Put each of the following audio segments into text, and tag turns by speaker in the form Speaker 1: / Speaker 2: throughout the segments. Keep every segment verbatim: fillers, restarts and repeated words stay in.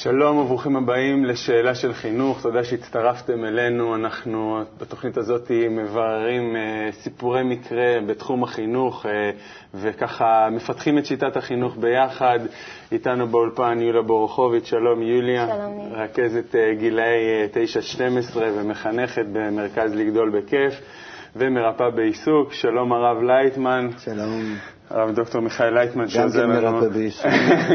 Speaker 1: שלום וברוכים הבאים לשאלה של חינוך. תודה שהצטרפתם אלינו. אנחנו בתוכנית הזאת מבררים סיפורי מקרה בתחום החינוך וככה מפתחים את שיטת החינוך ביחד. איתנו באולפן יוליה בורוכוביץ'. שלום יוליה.
Speaker 2: שלום.
Speaker 1: רכזת גילאי תשע שתים עשרה ומחנכת במרכז לגדול בכיף ומרפאה בעיסוק. שלום הרב לייטמן.
Speaker 3: שלום.
Speaker 1: הרב דוקטור מיכאל לייטמן.
Speaker 3: גם כן מרפאה בעיסוק.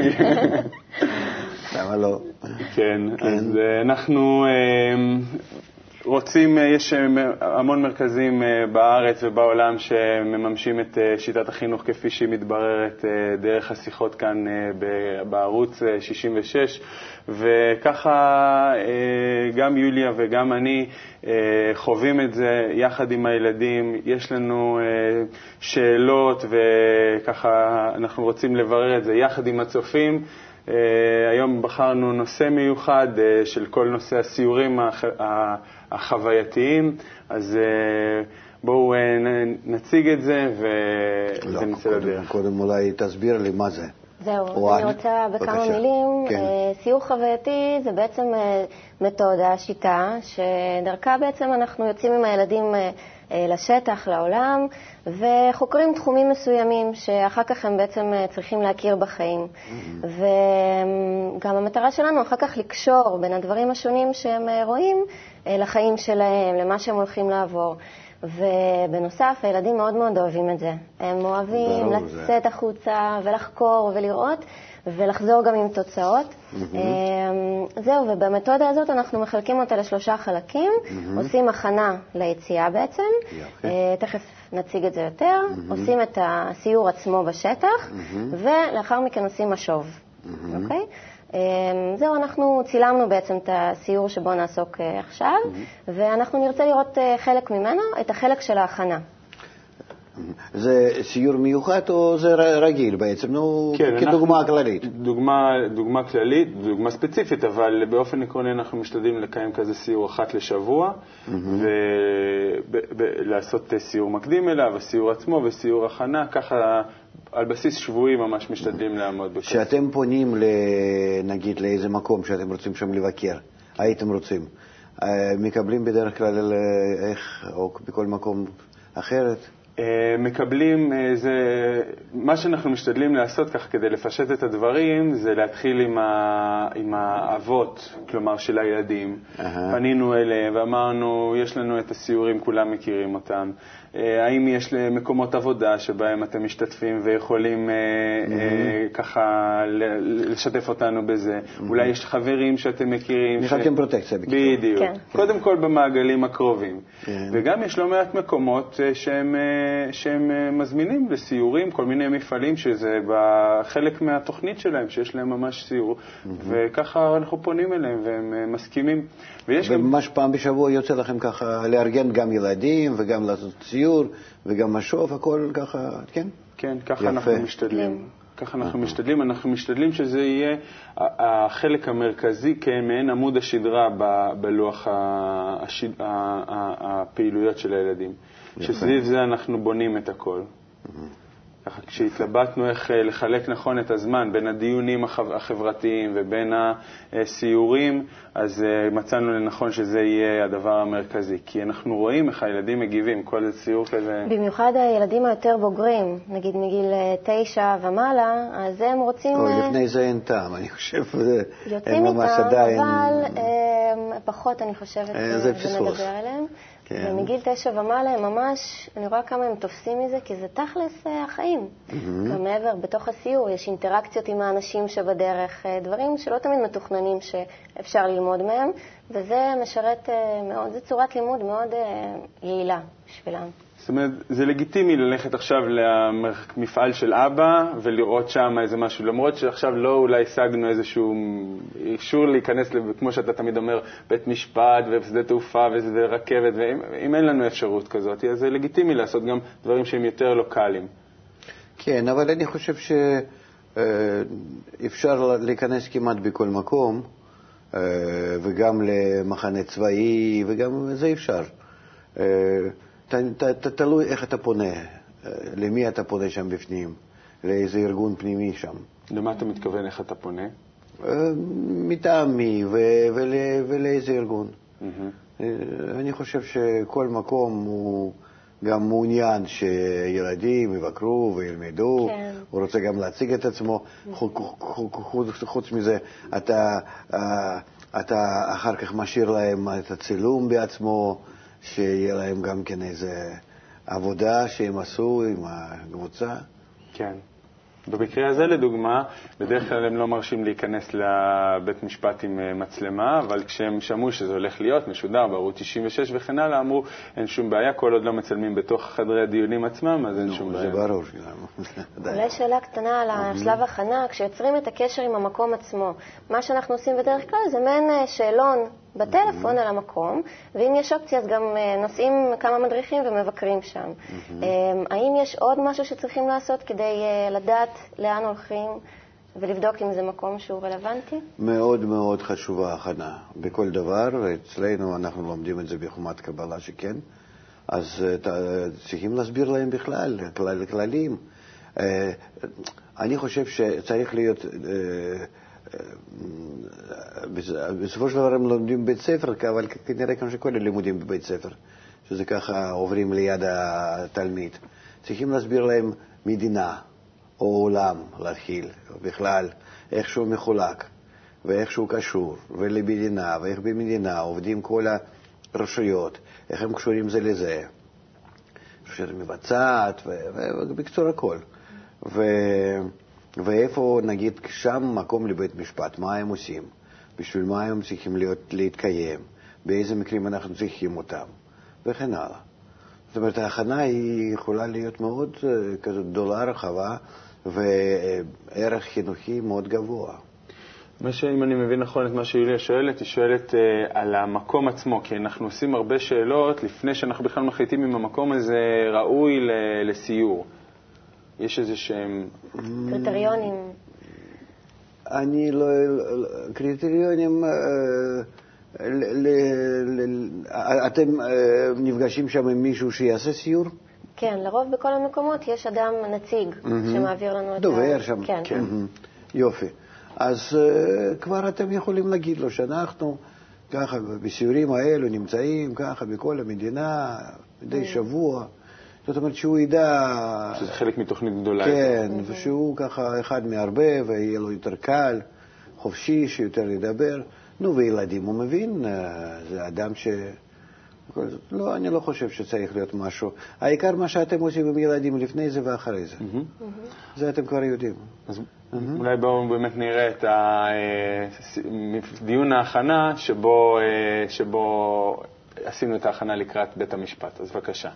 Speaker 3: למה לא?
Speaker 1: כן, אז אנחנו רוצים, יש המון מרכזים בארץ ובעולם שמממשים את שיטת החינוך כפי שהיא מתבררת דרך השיחות כאן בערוץ שישים ושש, וככה גם יוליה וגם אני חווים את זה יחד עם הילדים. יש לנו שאלות וככה אנחנו רוצים לברר את זה יחד עם הצופים. Uh, היום בחרנו נושא מיוחד uh, של כל נושא הסיורים הח... החווייתיים, אז uh, בואו uh, נציג את זה וזה
Speaker 3: לא,
Speaker 1: נצא לדרך.
Speaker 3: קודם אולי תסביר לי מה זה.
Speaker 2: זהו, אני רוצה בכמה בבקשה. מילים. כן. Uh, סיור חווייתי זה בעצם uh, מתודה, שיטה, שדרכה בעצם אנחנו יוצאים עם הילדים uh, לשטח, לעולם, וחוקרים תחומים מסוימים שאחר כך הם בעצם צריכים להכיר בחיים. Mm-hmm. וגם המטרה שלנו אחר כך לקשור בין הדברים השונים שהם רואים לחיים שלהם, למה שהם הולכים לעבור. ובנוסף, הילדים מאוד מאוד אוהבים את זה. הם אוהבים לצאת זה. החוצה ולחקור ולראות, ולחזור גם עם תוצאות. Mm-hmm. זהו, ובמתודה הזאת אנחנו מחלקים אותה לשלושה חלקים, mm-hmm. עושים הכנה ליציאה בעצם, okay. תכף נציג את זה יותר, mm-hmm. עושים את הסיור עצמו בשטח, mm-hmm. ולאחר מכן עושים משוב. Mm-hmm. אוקיי? זהו, אנחנו צילמנו בעצם את הסיור שבו נעסוק עכשיו, mm-hmm. ואנחנו נרצה לראות חלק ממנו, את החלק של ההכנה.
Speaker 3: זה סיור מיוחד או זה רגיל בעצם? נו,
Speaker 1: כן,
Speaker 3: כדוגמה כללית.
Speaker 1: דוגמה, דוגמה כללית, דוגמה ספציפית, אבל באופן עקרוני אנחנו משתדלים לקיים כזה סיור אחת לשבוע, mm-hmm. ולעשות סיור מקדים אליו, הסיור עצמו וסיור הכנה, ככה על בסיס שבועי ממש משתדלים לעמוד בכך.
Speaker 3: שאתם פונים נגיד לאיזה מקום שאתם רוצים שם לבקר, הייתם רוצים, מקבלים בדרך כלל איך או בכל מקום אחרת?
Speaker 1: מקבלים, זה, מה שאנחנו משתדלים לעשות כך כדי לפשט את הדברים, זה להתחיל עם, ה, עם האבות, כלומר של הילדים. Uh-huh. פנינו אליהם ואמרנו, יש לנו את הסיורים, כולם מכירים אותם. האם יש מקומות עבודה שבהם אתם משתתפים ויכולים mm-hmm. ככה לשתף אותנו בזה? Mm-hmm. אולי יש חברים שאתם מכירים.
Speaker 3: מחלקים ש... פרוטקציה.
Speaker 1: בדיוק. כן. קודם כל במעגלים הקרובים. כן. וגם יש לא מעט מקומות שהם, שהם מזמינים לסיורים, כל מיני מפעלים שזה בחלק מהתוכנית שלהם, שיש להם ממש סיור. Mm-hmm. וככה אנחנו פונים אליהם והם מסכימים.
Speaker 3: וממש גם... פעם בשבוע יוצא לכם ככה לארגן גם ילדים וגם לעשות סיור וגם משוב, הכל ככה, כן?
Speaker 1: כן, ככה יפה. אנחנו משתדלים. ככה אנחנו משתדלים. אנחנו משתדלים שזה יהיה החלק המרכזי כמעין עמוד השדרה בלוח השד... הפעילויות של הילדים. יפה. שסביב זה אנחנו בונים את הכל. ככה, כשהתלבטנו איך לחלק נכון את הזמן בין הדיונים החברתיים ובין הסיורים, אז מצאנו לנכון שזה יהיה הדבר המרכזי. כי אנחנו רואים איך הילדים מגיבים, כל סיור כזה...
Speaker 2: במיוחד הילדים היותר בוגרים, נגיד מגיל תשע ומעלה, אז הם רוצים...
Speaker 3: או, לפני זה אין טעם, אני חושב,
Speaker 2: יוצאים איתם, אבל פחות, אני חושבת,
Speaker 3: זה נדבר
Speaker 2: עליהם. כן. ומגיל תשע ומעלה הם ממש, אני רואה כמה הם תופסים מזה, כי זה תכלס החיים. Mm-hmm. גם מעבר, בתוך הסיור יש אינטראקציות עם האנשים שבדרך, דברים שלא תמיד מתוכננים שאפשר ללמוד מהם, וזה משרת מאוד, זה צורת לימוד מאוד יעילה בשבילם.
Speaker 1: זאת אומרת, זה לגיטימי ללכת עכשיו למפעל של אבא ולראות שם איזה משהו, למרות שעכשיו לא אולי השגנו איזשהו אישור להיכנס, כמו שאתה תמיד אומר, בית משפט ושדה תעופה ורכבת, ואם אין לנו אפשרות כזאת, אז זה לגיטימי לעשות גם דברים שהם יותר לוקליים.
Speaker 3: כן, אבל אני חושב שאפשר להיכנס כמעט בכל מקום, וגם למחנה צבאי, וגם זה אפשר. תלוי איך אתה פונה, למי אתה פונה שם בפנים, לאיזה ארגון פנימי שם.
Speaker 1: למה אתה מתכוון איך אתה פונה?
Speaker 3: מטעם מי ולאיזה ארגון. אני חושב שכל מקום הוא גם מעוניין שילדים יבקרו וילמדו, הוא רוצה גם להציג את עצמו. חוץ מזה, אתה אחר כך משאיר להם את הצילום בעצמו, שיהיה להם גם כן איזה עבודה שהם עשו עם הקבוצה.
Speaker 1: כן. במקרה הזה, לדוגמה, בדרך כלל הם לא מרשים להיכנס לבית משפט עם מצלמה, אבל כשהם שמעו שזה הולך להיות משודר בערוץ תשעים ושש וכן הלאה, אמרו, אין שום בעיה, כל עוד לא מצלמים בתוך חדרי הדיונים עצמם, אז אין שום בעיה.
Speaker 3: זה ברור.
Speaker 2: אולי שאלה קטנה על השלב הכנה, כשיוצרים את הקשר עם המקום עצמו, מה שאנחנו עושים בדרך כלל זה מעין שאלון בטלפון על המקום, ואם יש אופציה אז גם נוסעים כמה מדריכים ומבקרים שם. האם יש עוד משהו שצריכים לעשות כדי לדעת לאן הולכים ולבדוק אם זה מקום שהוא רלוונטי?
Speaker 3: מאוד מאוד חשובה הכנה בכל דבר, ואצלנו אנחנו לומדים את זה בחומת קבלה שכן, אז צריכים להסביר להם בכלל, כללים. אני חושב שצריך להיות... בסופו של דבר הם לומדים בבית ספר, אבל כנראה כמו שכל הלימודים בבית ספר, שזה ככה עוברים ליד התלמיד. צריכים להסביר להם מדינה או עולם להתחיל, בכלל, איך שהוא מחולק, ואיך שהוא קשור, ולמדינה, ואיך במדינה עובדים כל הרשויות, איך הם קשורים זה לזה, רשויות מבצעת, ובקצור הכל. ו... ואיפה, נגיד, שם מקום לבית משפט, מה הם עושים, בשביל מה הם צריכים להיות, להתקיים, באיזה מקרים אנחנו צריכים אותם, וכן הלאה. זאת אומרת, ההכנה היא יכולה להיות מאוד כזאת גדולה, רחבה, וערך חינוכי מאוד גבוה.
Speaker 1: מה שאם אני מבין נכון את מה שיוליה שואלת, היא שואלת uh, על המקום עצמו, כי אנחנו עושים הרבה שאלות לפני שאנחנו בכלל מחליטים אם המקום הזה ראוי לסיור. יש איזה שהם...
Speaker 2: קריטריונים.
Speaker 3: אני לא... קריטריונים... אתם נפגשים שם עם מישהו שיעשה סיור?
Speaker 2: כן, לרוב בכל המקומות יש אדם נציג שמעביר לנו את...
Speaker 3: דובר שם. כן. יופי. אז כבר אתם יכולים להגיד לו שאנחנו ככה בסיורים האלו נמצאים ככה בכל המדינה, מדי שבוע. זאת אומרת שהוא ידע...
Speaker 1: שזה חלק מתוכנית גדולה.
Speaker 3: כן, ושהוא ככה אחד מהרבה, ויהיה לו יותר קל, חופשי, שיותר לדבר. נו, וילדים, הוא מבין, זה אדם ש... לא, אני לא חושב שצריך להיות משהו. העיקר מה שאתם עושים עם ילדים לפני זה ואחרי זה. זה אתם כבר יודעים.
Speaker 1: אז אולי בואו באמת נראה את דיון ההכנה שבו עשינו את ההכנה לקראת בית המשפט. אז בבקשה.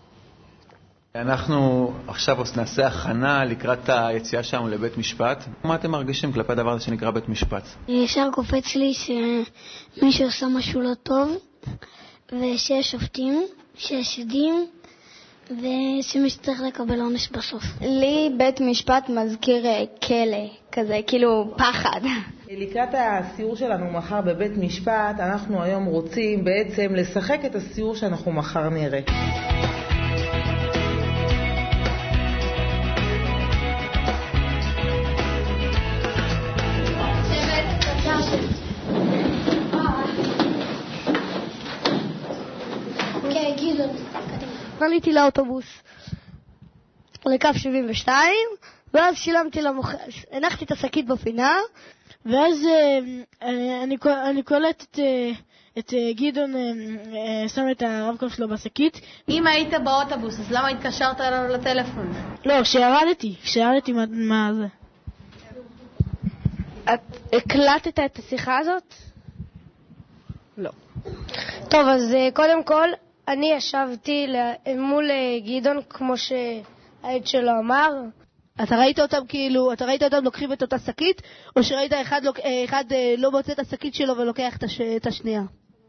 Speaker 4: אנחנו עכשיו נעשה הכנה לקראת היציאה שלנו לבית משפט. מה אתם מרגישים כלפי הדבר הזה שנקרא בית משפט?
Speaker 5: ישר קופץ לי שמישהו עושה משהו לא טוב, ושיש שופטים, שיש עדים, ושמי שצריך לקבל עונש בסוף.
Speaker 6: לי בית משפט מזכיר כלא, כזה, כאילו פחד.
Speaker 7: לקראת הסיור שלנו מחר בבית משפט, אנחנו היום רוצים בעצם לשחק את הסיור שאנחנו מחר נראה.
Speaker 5: עליתי לאוטובוס לקו שבעים ושתיים, ואז שילמתי למוכר, הנחתי את השקית בפינה,
Speaker 8: ואז אני, אני קולט את, את גדעון שם את הרב-קו שלו בשקית.
Speaker 6: אם היית באוטובוס, אז למה התקשרת אלינו לטלפון?
Speaker 8: לא, כשירדתי, כשירדתי מה, מה זה.
Speaker 5: את הקלטת את השיחה הזאת?
Speaker 8: לא.
Speaker 5: טוב, אז קודם כל, אני ישבתי מול גדעון כמו שהעד שלו אמר.
Speaker 8: אתה ראית אותם כאילו, אתה ראית אותם לוקחים את אותה שקית, או שראית אחד, אחד לא מוצא את השקית שלו ולוקח את השנייה?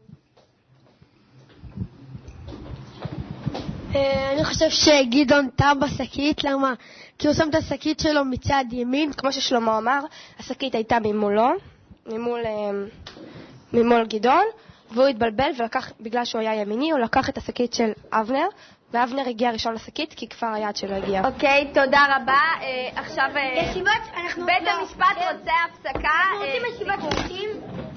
Speaker 5: אני חושב שגדעון טעה בשקית. למה? כי הוא שם את השקית שלו מצד ימין, כמו ששלמה אמר, השקית הייתה ממולו, ממול, ממול גדעון,
Speaker 6: והוא התבלבל ולקח, בגלל שהוא היה ימיני, הוא לקח את השקית של אבנר, ואבנר הגיע ראשון לשקית, כי כבר היד שלו הגיע.
Speaker 9: אוקיי, תודה רבה. עכשיו,
Speaker 6: ישיבות,
Speaker 9: בית המשפט רוצה הפסקה.
Speaker 6: אנחנו רוצים ישיבות שופטים.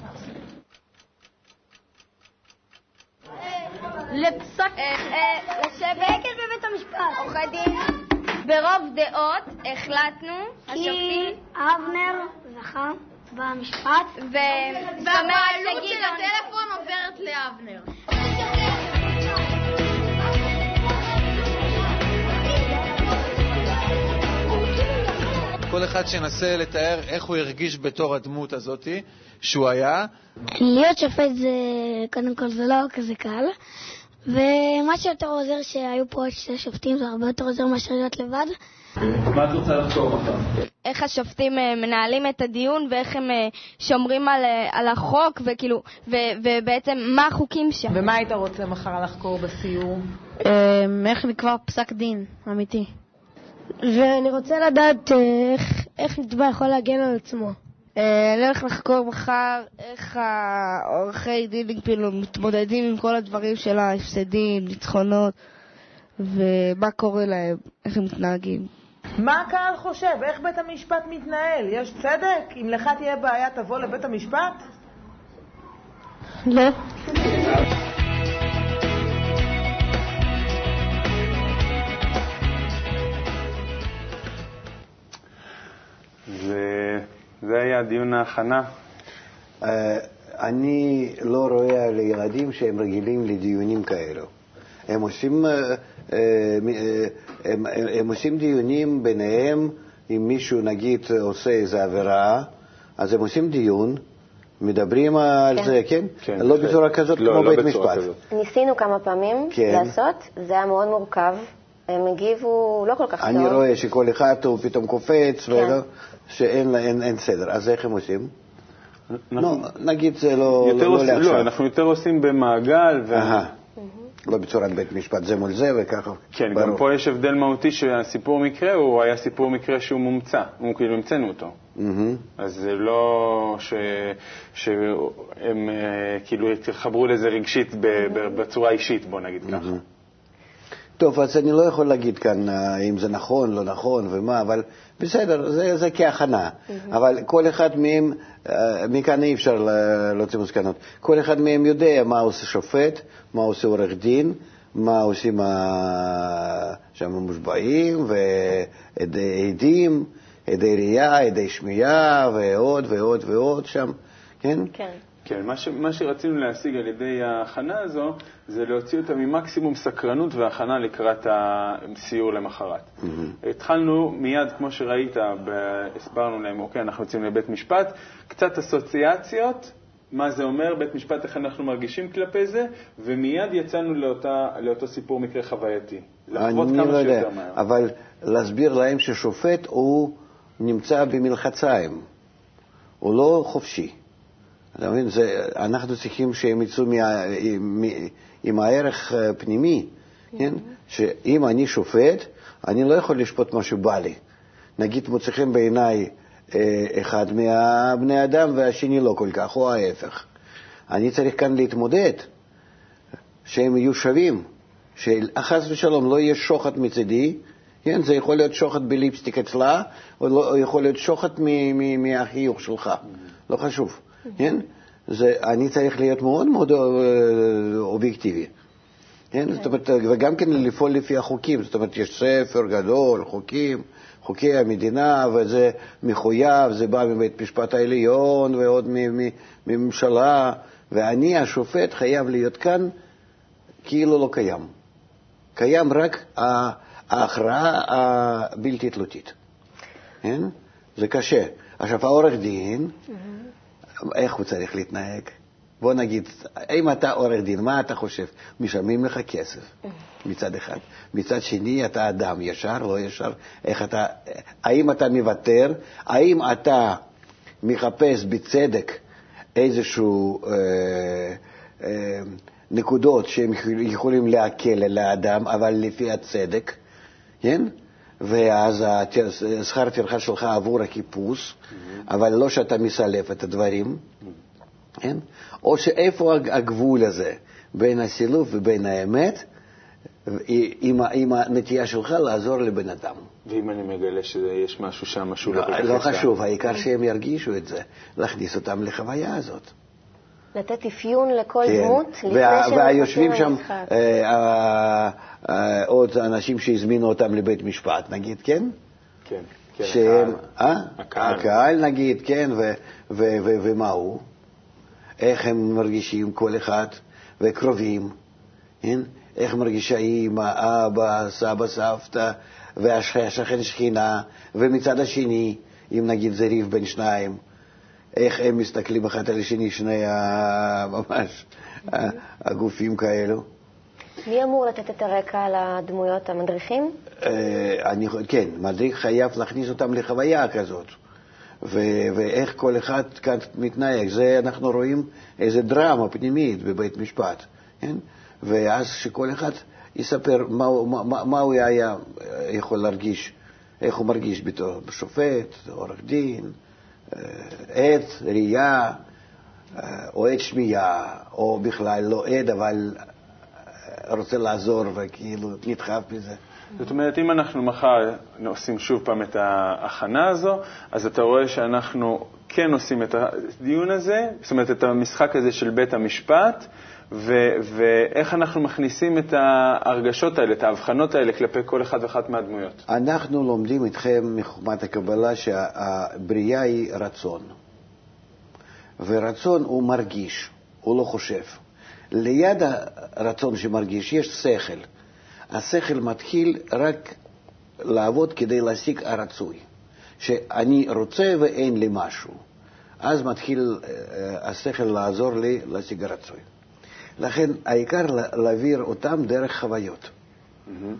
Speaker 9: לפסק, לשבת
Speaker 6: בבית המשפט.
Speaker 9: עורכי דין, ברוב דעות החלטנו,
Speaker 5: כי אבנר זכה במשפט,
Speaker 9: והבעלות של הטלפון עוברת לאבנר.
Speaker 4: כל אחד שינסה לתאר איך הוא הרגיש בתור הדמות הזאת שהוא היה.
Speaker 5: להיות שופט זה, קודם כל, זה לא כזה קל, ומה שיותר עוזר שהיו פה עוד שתי שופטים, זה הרבה יותר עוזר מאשר להיות לבד.
Speaker 4: מה את רוצה לחקור מחר?
Speaker 9: איך השופטים מנהלים את הדיון ואיך הם שומרים על, על החוק וכאילו, ו, ובעצם מה החוקים שם.
Speaker 7: ומה היית רוצה מחר לחקור בסיור?
Speaker 8: איך נקבע פסק דין אמיתי. ואני רוצה לדעת איך, איך נתבע יכול להגן על עצמו. אני הולך לחקור מחר איך העורכי דין כאילו מתמודדים עם כל הדברים של ההפסדים, ניצחונות, ומה קורה להם, איך הם מתנהגים.
Speaker 7: מה הקהל חושב? איך בית המשפט מתנהל? יש צדק? אם לך תהיה בעיה תבוא לבית המשפט?
Speaker 8: לא.
Speaker 1: זה, זה היה דיון ההכנה.
Speaker 3: אני לא רואה על ילדים שהם רגילים לדיונים כאלו. הם עושים, הם, הם עושים דיונים ביניהם, אם מישהו נגיד עושה איזו עבירה, אז הם עושים דיון, מדברים על
Speaker 2: כן.
Speaker 3: זה, כן?
Speaker 1: כן,
Speaker 3: לא
Speaker 1: כן.
Speaker 3: בצורה כזאת
Speaker 1: לא,
Speaker 3: כמו
Speaker 1: לא
Speaker 3: בית
Speaker 1: בצורה
Speaker 3: משפט.
Speaker 1: כזאת.
Speaker 2: ניסינו כמה פעמים
Speaker 3: כן.
Speaker 2: לעשות, זה היה מאוד מורכב. הם הגיבו לא כל כך טוב.
Speaker 3: אני רואה שכל אחד הוא פתאום קופץ,
Speaker 2: כן.
Speaker 3: ולא, שאין אין, אין סדר. אז איך הם עושים?
Speaker 1: אנחנו,
Speaker 3: לא, נגיד זה לא,
Speaker 1: יותר
Speaker 3: לא,
Speaker 1: עושים,
Speaker 3: לא לעכשיו.
Speaker 1: לא, אנחנו יותר עושים במעגל. ו...
Speaker 3: אהה. לא בצורת בית משפט, זה מול זה וככה.
Speaker 1: כן,
Speaker 3: ברור.
Speaker 1: גם פה יש הבדל מהותי שהסיפור מקרה הוא היה סיפור מקרה שהוא מומצא, הוא כאילו המצאנו אותו.
Speaker 3: Mm-hmm.
Speaker 1: אז זה לא ש... שהם כאילו התחברו לזה רגשית בצורה אישית, בוא נגיד ככה.
Speaker 3: טוב, אז אני לא יכול להגיד כאן אם זה נכון, לא נכון ומה, אבל בסדר, זה, זה כהכנה. אבל כל אחד מהם, מכאן אי אפשר להוציא מסקנות, כל אחד מהם יודע מה עושה שופט, מה עושה עורך דין, מה עושים שם המושבעים ועדים, עדי ראייה, עדי שמיעה ועוד ועוד ועוד שם, כן?
Speaker 2: כן.
Speaker 1: כן, מה, ש, מה שרצינו להשיג על ידי ההכנה הזו, זה להוציא אותה ממקסימום סקרנות והכנה לקראת הסיור למחרת. Mm-hmm. התחלנו מיד, כמו שראית, הסברנו להם, אוקיי, אנחנו יוצאים לבית משפט, קצת אסוציאציות, מה זה אומר, בית משפט, איך אנחנו מרגישים כלפי זה, ומיד יצאנו לאותה, לאותו סיפור מקרה חווייתי. לחוות כמה
Speaker 3: לא
Speaker 1: שיותר
Speaker 3: יודע,
Speaker 1: מהר.
Speaker 3: אבל להסביר להם ששופט הוא נמצא במלחציים, הוא לא חופשי. אתה מבין, זה, אנחנו צריכים שהם יצאו מה, עם, עם הערך פנימי, כן? שאם אני שופט, אני לא יכול לשפוט מה שבא לי. נגיד מוצאים בעיניי אחד מהבני אדם והשני לא כל כך, או ההפך. אני צריך כאן להתמודד, שהם יהיו שווים, שאחז ושלום לא יהיה שוחט מצדי, כן? זה יכול להיות שוחט בליפסטיק אצלה, או, לא, או יכול להיות שוחט מהחיוך שלך, לא חשוב. כן? זה, אני צריך להיות מאוד מאוד אובייקטיבי. כן? זאת אומרת, וגם כן לפעול לפי החוקים. זאת אומרת, יש ספר גדול, חוקים, חוקי המדינה, וזה מחויב, זה בא מבית משפט העליון ועוד מממשלה, ואני, השופט, חייב להיות כאן כאילו לא קיים. קיים רק ההכרעה הבלתי תלותית. כן? זה קשה. עכשיו, העורך דין, איך הוא צריך להתנהג? בוא נגיד, אם אתה עורך דין, מה אתה חושב? משלמים לך כסף, מצד אחד. מצד שני, אתה אדם ישר, לא ישר. איך אתה, האם אתה מוותר? האם אתה מחפש בצדק איזשהו אה, אה, נקודות שהם יכולים להקל על האדם, אבל לפי הצדק, כן? ואז שכר טרחה שלך עבור החיפוש, אבל לא שאתה מסלף את הדברים, כן? או שאיפה הגבול הזה בין הסילוף ובין האמת, עם, עם הנטייה שלך לעזור לבן אדם.
Speaker 1: ואם אני מגלה שיש משהו שם, משהו לא,
Speaker 3: לא, לא חשוב, העיקר שהם ירגישו את זה, להכניס אותם לחוויה הזאת.
Speaker 2: לתת אפיון לכל
Speaker 3: כן.
Speaker 2: דמות, לפני
Speaker 3: וה,
Speaker 2: שהם
Speaker 3: והיושבים
Speaker 2: נכנסים
Speaker 3: שם
Speaker 2: למשחק.
Speaker 3: אה, אה, אה, עוד אנשים שהזמינו אותם לבית משפט, נגיד, כן?
Speaker 1: כן, כן,
Speaker 3: שהם,
Speaker 1: הקהל.
Speaker 3: אה?
Speaker 1: הקהל.
Speaker 3: הקהל נגיד, כן, ו, ו, ו, ומה הוא? איך הם מרגישים כל אחד, וקרובים, כן? איך מרגישה אמא, אבא, סבא, סבתא, והשכן שכינה, ומצד השני, אם נגיד זה ריב בין שניים, איך הם מסתכלים אחד על השני, שני ממש הגופים כאלו.
Speaker 2: מי אמור לתת את הרקע לדמויות המדריכים?
Speaker 3: אני, כן, מדריך חייב להכניס אותם לחוויה כזאת. ו- ואיך כל אחד כאן מתנהג. זה אנחנו רואים איזה דרמה פנימית בבית משפט. כן? ואז שכל אחד יספר מה, מה, מה הוא היה יכול להרגיש, איך הוא מרגיש בתור שופט, עורך דין, עד, ראייה, או עד שמיעה, או בכלל לא עד, אבל רוצה לעזור וכאילו נדחף בזה.
Speaker 1: זאת אומרת, אם אנחנו מחר עושים שוב פעם את ההכנה הזו, אז אתה רואה שאנחנו כן עושים את הדיון הזה, זאת אומרת, את המשחק הזה של בית המשפט, ו- ואיך אנחנו מכניסים את ההרגשות האלה, את ההבחנות האלה כלפי כל אחד ואחת מהדמויות.
Speaker 3: אנחנו לומדים אתכם מחוכמת הקבלה שהבריאה היא רצון. ורצון הוא מרגיש, הוא לא חושב. ליד הרצון שמרגיש יש שכל. השכל מתחיל רק לעבוד כדי להשיג הרצוי. שאני רוצה ואין לי משהו. אז מתחיל השכל לעזור לי להשיג הרצוי. לכן העיקר להעביר אותם דרך חוויות. Mm-hmm.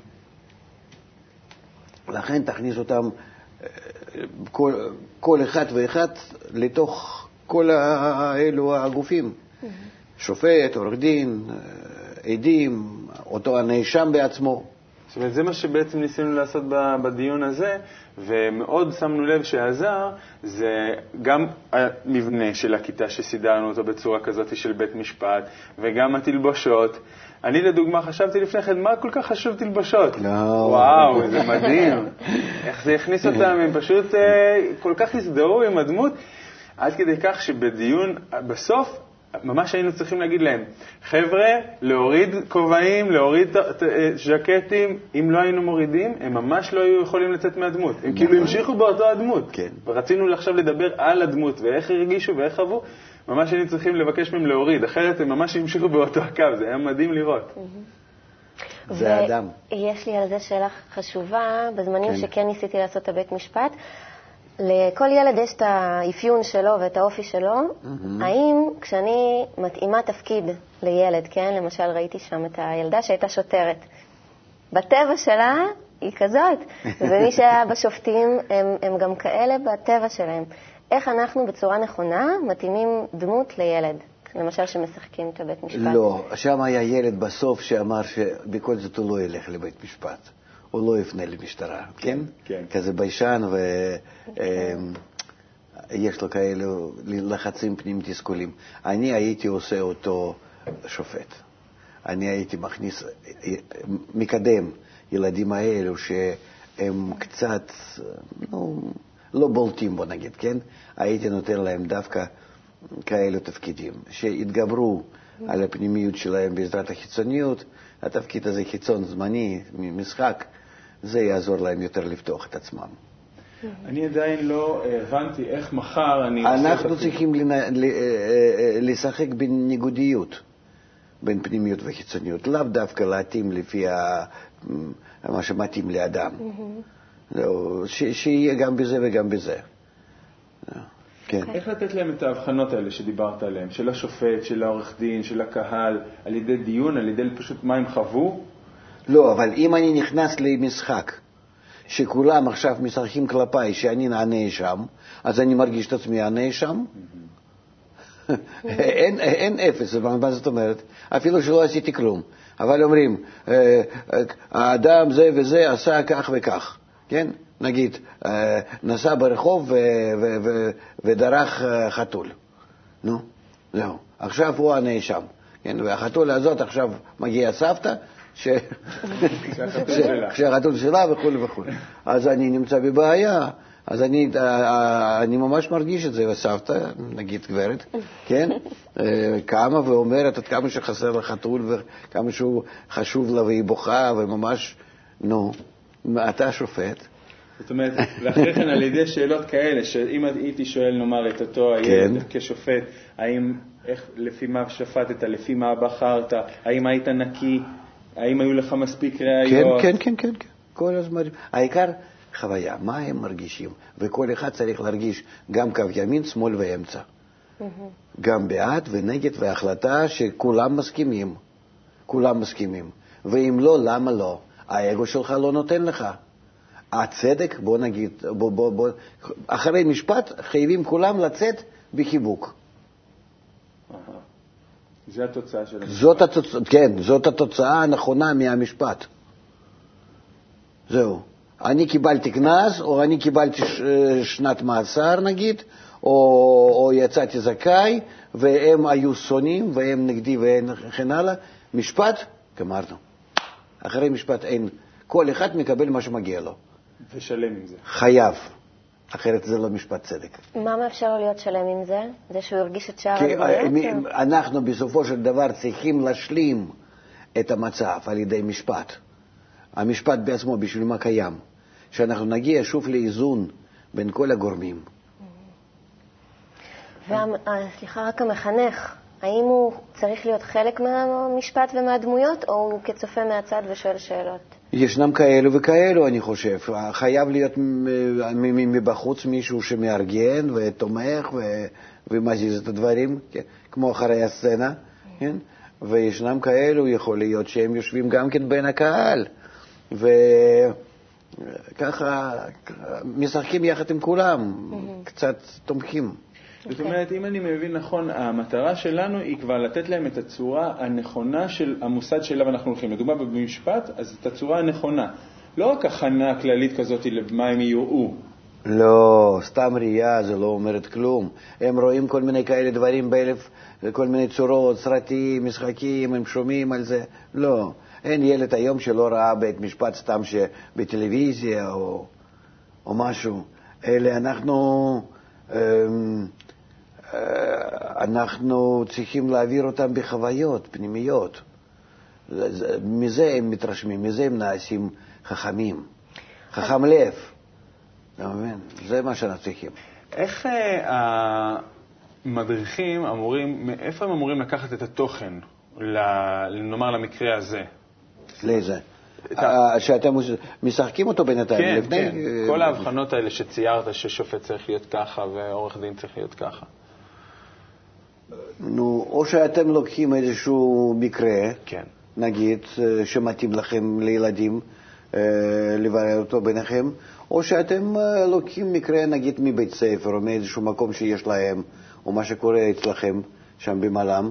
Speaker 3: לכן תכניס אותם כל, כל אחד ואחד לתוך כל האלו הגופים. Mm-hmm. שופט, עורך דין, עדים, אותו הנאשם בעצמו.
Speaker 1: זאת אומרת, זה מה שבעצם ניסינו לעשות בדיון הזה, ומאוד שמנו לב שעזר, זה גם המבנה של הכיתה שסידרנו אותו בצורה כזאת של בית משפט, וגם התלבושות. אני לדוגמה חשבתי לפני כן, מה כל כך חשוב תלבושות?
Speaker 3: לא.
Speaker 1: וואו, זה מדהים. איך זה הכניס אותם, הם פשוט כל כך הזדהו עם הדמות, עד כדי כך שבדיון בסוף, ממש היינו צריכים להגיד להם, חבר'ה, להוריד כובעים, להוריד ז'קטים, אם לא היינו מורידים, הם ממש לא היו יכולים לצאת מהדמות. הם כאילו המשיכו באותו הדמות.
Speaker 3: כן.
Speaker 1: ורצינו עכשיו לדבר על הדמות, ואיך הרגישו ואיך חוו, ממש היינו צריכים לבקש מהם להוריד, אחרת הם ממש המשיכו באותו הקו, זה היה מדהים לראות.
Speaker 3: זה האדם.
Speaker 2: ויש לי על זה שאלה חשובה, בזמנים שכן ניסיתי לעשות את הבית משפט, לכל ילד יש את האפיון שלו ואת האופי שלו. Mm-hmm. האם כשאני מתאימה תפקיד לילד, כן, למשל ראיתי שם את הילדה שהייתה שוטרת, בטבע שלה היא כזאת, ומי שהיה בשופטים הם, הם גם כאלה בטבע שלהם. איך אנחנו בצורה נכונה מתאימים דמות לילד, למשל שמשחקים את הבית משפט?
Speaker 3: לא, שם היה ילד בסוף שאמר שבכל זאת הוא לא ילך לבית משפט. הוא לא יפנה למשטרה, כן?
Speaker 1: כן.
Speaker 3: כזה ביישן, ויש לו כאלו לחצים פנים תסכולים. אני הייתי עושה אותו שופט. אני הייתי מכניס, מקדם ילדים האלו שהם קצת, לא, לא בולטים בו נגיד, כן? הייתי נותן להם דווקא כאלו תפקידים, שהתגברו על הפנימיות שלהם בעזרת החיצוניות. התפקיד הזה חיצון זמני, משחק, זה יעזור להם יותר לפתוח את עצמם.
Speaker 1: אני עדיין לא הבנתי איך מחר אני...
Speaker 3: אנחנו צריכים לשחק בניגודיות, בין פנימיות וחיצוניות, לאו דווקא להתאים לפי מה שמתאים לאדם. שיהיה גם בזה וגם בזה.
Speaker 1: איך לתת להם את ההבחנות האלה שדיברת עליהן, של השופט, של העורך דין, של הקהל, על ידי דיון, על ידי פשוט מה הם חוו?
Speaker 3: לא, אבל אם אני נכנס למשחק, שכולם עכשיו משחקים כלפיי, שאני נענה שם, אז אני מרגיש את עצמי ענה שם. אין, אין אפס, מה זאת אומרת? אפילו שלא עשיתי כלום. אבל אומרים, האדם זה וזה עשה כך וכך, כן? נגיד, נסע ברחוב ו- ו- ו- ודרך חתול. נו, זהו. עכשיו הוא הנאשם. כן, והחתול הזאת עכשיו מגיע סבתא, כשהחתול שלה וכו' וכו'. אז אני נמצא בבעיה, אז אני, אני ממש מרגיש את זה, וסבתא, נגיד גברת, כן, קמה ואומרת עד כמה שחסר לחתול וכמה שהוא חשוב לה והיא בוכה וממש, נו, אתה שופט.
Speaker 1: זאת אומרת, ואחרי כן על ידי שאלות כאלה, שאם הייתי שואל נאמר את אותו הילד כשופט, האם, איך, לפי מה שפטת, לפי מה בחרת, האם היית נקי, האם היו לך מספיק ראיות?
Speaker 3: כן, כן, כן, כן, כל הזמן. העיקר חוויה, מה הם מרגישים, וכל אחד צריך להרגיש גם קו ימין, שמאל ואמצע. גם בעד ונגד והחלטה שכולם מסכימים, כולם מסכימים. ואם לא, למה לא? האגו שלך לא נותן לך. הצדק, בוא נגיד, בוא, בוא, בוא, אחרי משפט חייבים כולם לצאת בחיבוק.
Speaker 1: זה התוצאה של המשפט.
Speaker 3: זאת התוצאה, כן, זאת התוצאה הנכונה מהמשפט. זהו. אני קיבלתי כנס, או אני קיבלתי ש, שנת מאסר נגיד, או, או יצאתי זכאי, והם היו שונאים, והם נגדי וכן הלאה. משפט, גמרנו. אחרי משפט אין. כל אחד מקבל מה שמגיע לו.
Speaker 1: ושלם עם זה.
Speaker 3: חייב. אחרת זה לא משפט צדק.
Speaker 2: מה מאפשר לו להיות שלם עם זה? זה שהוא הרגיש את שאר הדברים?
Speaker 3: אנחנו בסופו של דבר צריכים להשלים את המצב על ידי משפט. המשפט בעצמו בשביל מה קיים? שאנחנו נגיע שוב לאיזון בין כל הגורמים.
Speaker 2: סליחה, רק המחנך, האם הוא צריך להיות חלק מהמשפט ומהדמויות, או הוא כצופה מהצד ושואל שאלות?
Speaker 3: ישנם כאלו וכאלו, אני חושב. חייב להיות מבחוץ מישהו שמארגן ותומך ומזיז את הדברים, כמו אחרי הסצנה, כן? וישנם כאלו, יכול להיות שהם יושבים גם כן בין הקהל, וככה משחקים יחד עם כולם, קצת תומכים.
Speaker 1: זאת אומרת, אם אני מבין נכון, המטרה שלנו היא כבר לתת להם את הצורה הנכונה של המוסד שאליו אנחנו הולכים. לדוגמה, במשפט, אז את הצורה הנכונה. לא רק הכנה כללית כזאת למה הם יראו.
Speaker 3: לא, סתם ראייה, זה לא אומרת כלום. הם רואים כל מיני כאלה דברים באלף, כל מיני צורות, סרטים, משחקים, הם שומעים על זה. לא, אין ילד היום שלא ראה בית משפט סתם בטלוויזיה או, או משהו. אלה אנחנו... אנחנו צריכים להעביר אותם בחוויות פנימיות. מזה הם מתרשמים, מזה הם נעשים חכמים. חכם לב. זה מה שאנחנו צריכים.
Speaker 1: איך המדריכים אמורים, מאיפה הם אמורים לקחת את התוכן, נאמר למקרה הזה?
Speaker 3: לאיזה? שאתם משחקים אותו בינתיים.
Speaker 1: כן, כן. כל ההבחנות האלה שציירת ששופט צריך להיות ככה ועורך דין צריך להיות ככה.
Speaker 3: נו, או שאתם לוקחים איזשהו מקרה,
Speaker 1: כן.
Speaker 3: נגיד, שמתאים לכם לילדים, לברר אותו ביניכם, או שאתם לוקחים מקרה, נגיד, מבית ספר, או מאיזשהו מקום שיש להם, או מה שקורה אצלכם שם במעלם,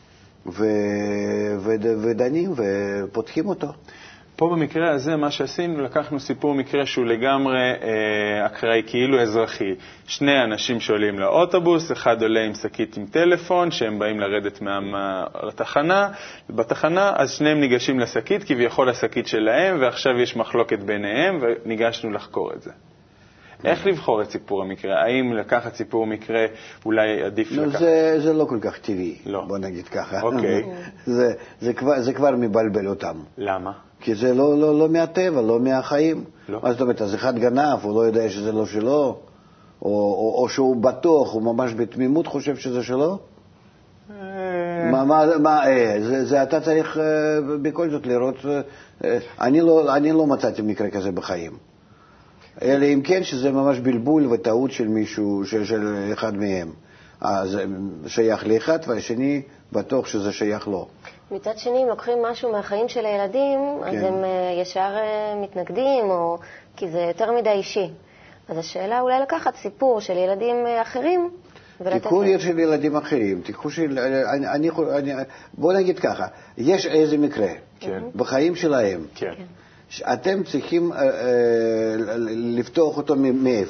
Speaker 3: ודנים ופותחים אותו.
Speaker 1: פה במקרה הזה, מה שעשינו, לקחנו סיפור מקרה שהוא לגמרי אה, אקראי, כאילו אזרחי. שני אנשים שעולים לאוטובוס, אחד עולה עם שקית עם טלפון, שהם באים לרדת מהתחנה, בתחנה, אז שניהם ניגשים לשקית, כביכול השקית שלהם, ועכשיו יש מחלוקת ביניהם, וניגשנו לחקור את זה. איך לבחור את סיפור המקרה? האם לקחת סיפור מקרה אולי עדיף
Speaker 3: לא,
Speaker 1: לקחת?
Speaker 3: זה, זה לא כל כך טבעי,
Speaker 1: לא.
Speaker 3: בוא נגיד ככה.
Speaker 1: אוקיי.
Speaker 3: זה, זה, כבר, זה כבר מבלבל אותם.
Speaker 1: למה?
Speaker 3: כי זה לא, לא, לא מהטבע, לא מהחיים.
Speaker 1: לא.
Speaker 3: מה זאת אומרת, אז אחד גנב, הוא לא יודע שזה לא שלו, או, או, או שהוא בטוח, הוא ממש בתמימות חושב שזה שלו? מה, מה, מה, זה, זה אתה צריך בכל זאת לראות, אני לא, אני לא מצאתי מקרה כזה בחיים. אלא אם כן שזה ממש בלבול וטעות של מישהו, של, של אחד מהם. אז זה שייך לאחד, והשני בטוח שזה שייך לו.
Speaker 2: מצד שני, אם לוקחים משהו מהחיים של הילדים, כן. אז הם ישר מתנגדים, או כי זה יותר מדי אישי. אז השאלה אולי לקחת סיפור של ילדים אחרים,
Speaker 3: תיקחו של ילדים אחרים, תיקחו של... אני, אני, אני, בוא נגיד ככה, יש איזה מקרה
Speaker 1: כן.
Speaker 3: בחיים שלהם.
Speaker 1: כן.
Speaker 3: אתם צריכים אה, אה, לפתוח אותו מאיפה.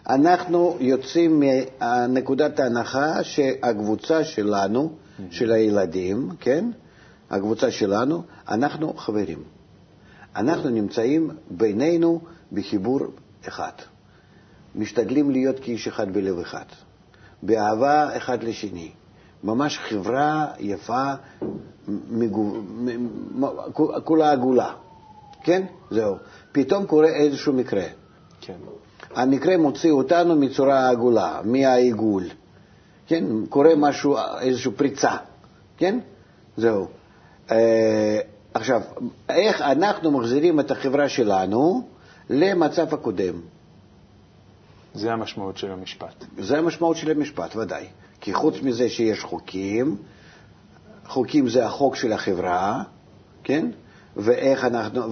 Speaker 3: אנחנו יוצאים מנקודת ההנחה שהקבוצה שלנו, של הילדים, כן? הקבוצה שלנו, אנחנו חברים. אנחנו נמצאים בינינו בחיבור אחד. משתדלים להיות כאיש אחד בלב אחד. באהבה אחד לשני. ממש חברה יפה, מגו... כולה עגולה. כן? זהו. פתאום קורה איזשהו מקרה.
Speaker 1: כן.
Speaker 3: המקרה מוציא אותנו מצורה עגולה, מהעיגול. כן? קורה משהו, איזשהו פריצה. כן? זהו. אה, עכשיו, איך אנחנו מחזירים את החברה שלנו למצב הקודם?
Speaker 1: זה המשמעות של המשפט.
Speaker 3: זה המשמעות של המשפט, ודאי. כי חוץ מזה שיש חוקים, חוקים זה החוק של החברה, כן? ואיך אנחנו,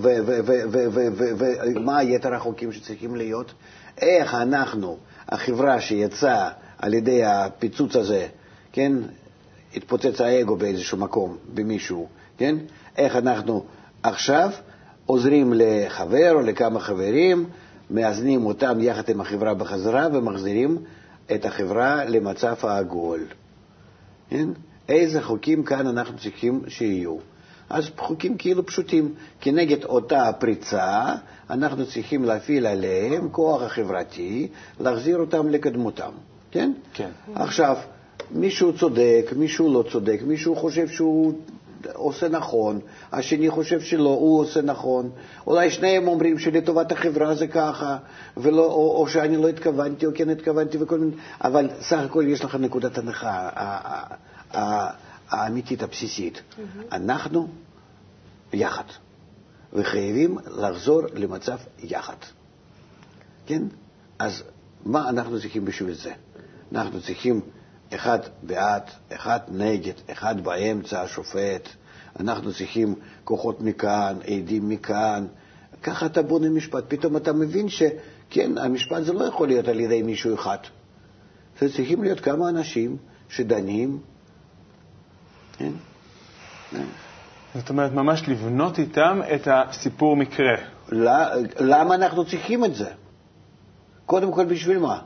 Speaker 3: ומה יתר החוקים שצריכים להיות? איך אנחנו, החברה שיצאה על ידי הפיצוץ הזה, כן? התפוצץ האגו באיזשהו מקום, במישהו, כן? איך אנחנו עכשיו עוזרים לחבר או לכמה חברים, מאזנים אותם יחד עם החברה בחזרה ומחזירים את החברה למצב העגול. כן? איזה חוקים כאן אנחנו צריכים שיהיו? אז חוקים כאילו פשוטים. כנגד אותה פריצה, אנחנו צריכים להפעיל עליהם כוח החברתי, להחזיר אותם לקדמותם. כן?
Speaker 1: כן.
Speaker 3: עכשיו, מישהו צודק, מישהו לא צודק, מישהו חושב שהוא עושה נכון, השני חושב שלא, הוא עושה נכון. אולי שניהם אומרים שלטובת החברה זה ככה, ולא, או, או שאני לא התכוונתי, או כן התכוונתי, וכל מיני, אבל סך הכל יש לך נקודת הנחה האמיתית, הבסיסית. Mm-hmm. אנחנו יחד, וחייבים לחזור למצב יחד. כן? אז מה אנחנו צריכים בשביל זה? אנחנו צריכים אחד בעד, אחד נגד, אחד באמצע, השופט. אנחנו צריכים כוחות מכאן, עדים מכאן. ככה אתה בונה משפט. פתאום אתה מבין שכן, המשפט זה לא יכול להיות על ידי מישהו אחד. זה צריכים להיות כמה אנשים שדנים. כן?
Speaker 1: זאת אומרת, ממש לבנות איתם את הסיפור מקרה.
Speaker 3: למה אנחנו צריכים את זה? קודם כל, בשביל מה?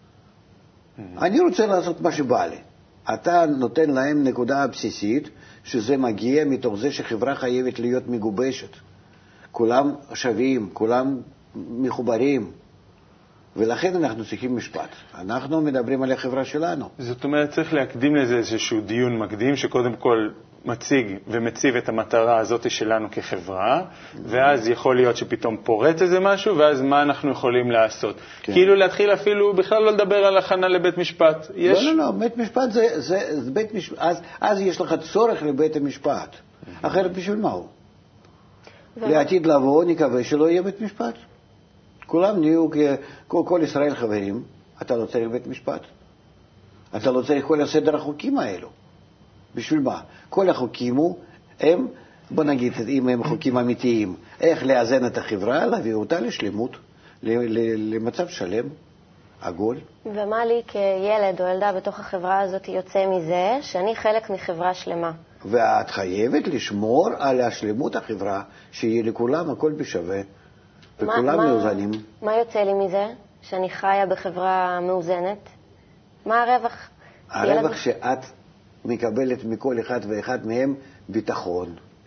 Speaker 3: אני רוצה לעשות מה שבא לי. אתה נותן להם נקודה בסיסית, שזה מגיע מתוך זה שחברה חייבת להיות מגובשת. כולם שווים, כולם מחוברים, ולכן אנחנו צריכים משפט. אנחנו מדברים על החברה שלנו.
Speaker 1: זאת אומרת, צריך להקדים לזה איזשהו דיון מקדים, שקודם כל מציג ומציב את המטרה הזאת שלנו כחברה, ואז יכול להיות שפתאום פורץ איזה משהו, ואז מה אנחנו יכולים לעשות. כן. כאילו להתחיל אפילו בכלל לא לדבר על הכנה לבית משפט. יש...
Speaker 3: לא, לא, לא, בית משפט זה, זה, זה בית משפט, אז, אז יש לך צורך לבית המשפט. אחרת בשביל מה הוא? לעתיד לבוא נקווה שלא יהיה בית משפט. כולם נהיו, כל, כל ישראל חברים, אתה לא צריך בית משפט. אתה לא צריך כל הסדר החוקים האלו. בשביל מה? כל החוקים הם, בוא נגיד, אם הם חוקים אמיתיים, איך לאזן את החברה, להביא אותה לשלמות, למצב שלם, עגול.
Speaker 2: ומה לי כילד או ילדה בתוך החברה הזאת יוצא מזה, שאני חלק מחברה שלמה?
Speaker 3: ואת חייבת לשמור על השלמות החברה, שיהיה לכולם הכל בשווה, וכולם מאוזנים.
Speaker 2: מה יוצא לי מזה, שאני חיה בחברה מאוזנת? מה הרווח?
Speaker 3: הרווח שאת מקבלת מכל אחד ואחד מהם ביטחון,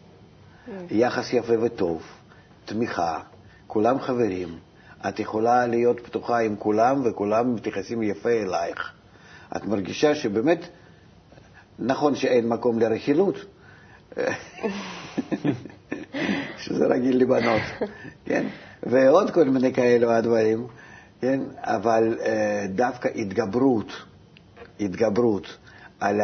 Speaker 3: יחס יפה וטוב, תמיכה, כולם חברים. את יכולה להיות פתוחה עם כולם, וכולם מתייחסים יפה אלייך. את מרגישה שבאמת, נכון שאין מקום לרכילות, שזה רגיל לבנות, כן? ועוד כל מיני כאלו הדברים, כן? אבל דווקא התגברות, התגברות על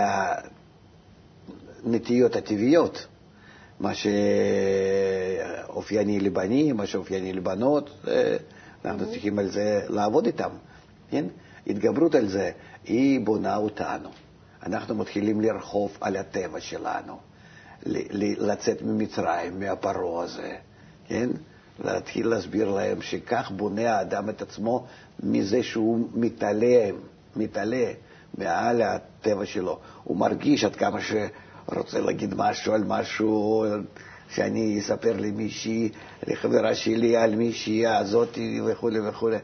Speaker 3: הנטיות הטבעיות, מה שאופייני לבנים, מה שאופייני לבנות, אנחנו צריכים על זה לעבוד איתם, כן? התגברות על זה, היא בונה אותנו. אנחנו מתחילים לרחוב על הטבע שלנו, לצאת ממצרים, מהפרעה הזה, כן? להתחיל להסביר להם שכך בונה האדם את עצמו מזה שהוא מתעלה, מתעלה מעל הטבע שלו. הוא מרגיש עד כמה שרוצה להגיד משהו על משהו, שאני אספר למישהי, לחברה שלי על מישהי הזאת וכו' וכו'.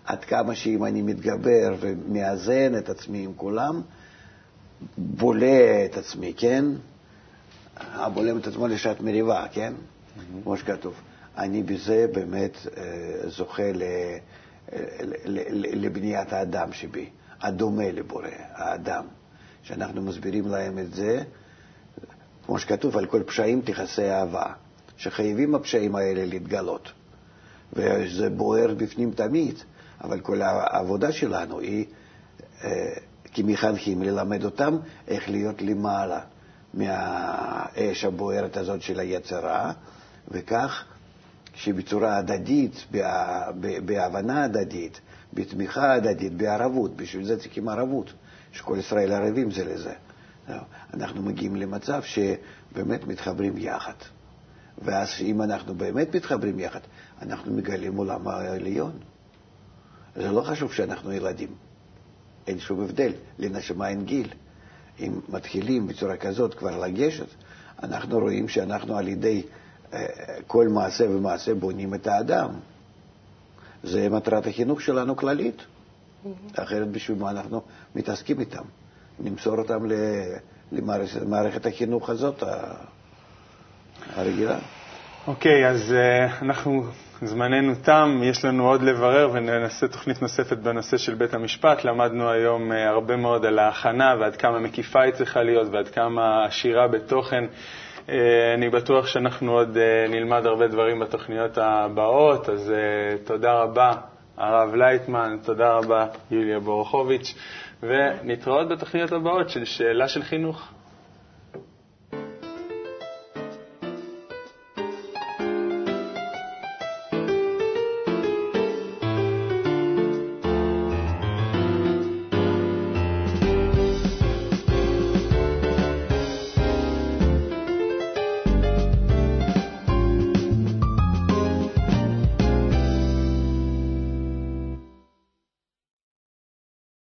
Speaker 3: עד כמה שאם אני מתגבר ומאזן את עצמי עם כולם, בולה את עצמי, כן? הבולם את עצמו לשעת מריבה, כן? Mm-hmm. כמו שכתוב. אני בזה באמת זוכה ל, ל, ל, לבניית האדם שבי, הדומה לבורא, האדם. שאנחנו מסבירים להם את זה, כמו שכתוב, על כל פשעים תכסה אהבה, שחייבים הפשעים האלה להתגלות. וזה בוער בפנים תמיד, אבל כל העבודה שלנו היא כמחנכים ללמד אותם איך להיות למעלה מהאש הבוערת הזאת של היצרה, וכך שבצורה הדדית, בהבנה הדדית, בתמיכה הדדית, בערבות, בשביל זה צריכים ערבות, שכל ישראל ערבים זה לזה. אנחנו מגיעים למצב שבאמת מתחברים יחד. ואז אם אנחנו באמת מתחברים יחד, אנחנו מגלים עולם העליון. זה לא חשוב שאנחנו ילדים. אין שום הבדל, לנשמה אין גיל. אם מתחילים בצורה כזאת כבר לגשת, אנחנו רואים שאנחנו על ידי אה, כל מעשה ומעשה בונים את האדם. זה מטרת החינוך שלנו כללית. Mm-hmm. אחרת בשביל מה אנחנו מתעסקים איתם. נמסור אותם למערכת החינוך הזאת הרגילה.
Speaker 1: אוקיי, okay, אז uh, אנחנו, זמננו תם, יש לנו עוד לברר וננסה תוכנית נוספת בנושא של בית המשפט. למדנו היום uh, הרבה מאוד על ההכנה ועד כמה מקיפה היא צריכה להיות ועד כמה עשירה בתוכן. Uh, אני בטוח שאנחנו עוד uh, נלמד הרבה דברים בתוכניות הבאות, אז uh, תודה רבה הרב לייטמן, תודה רבה יוליה בורוכוביץ', ונתראות בתוכניות הבאות של שאלה של חינוך.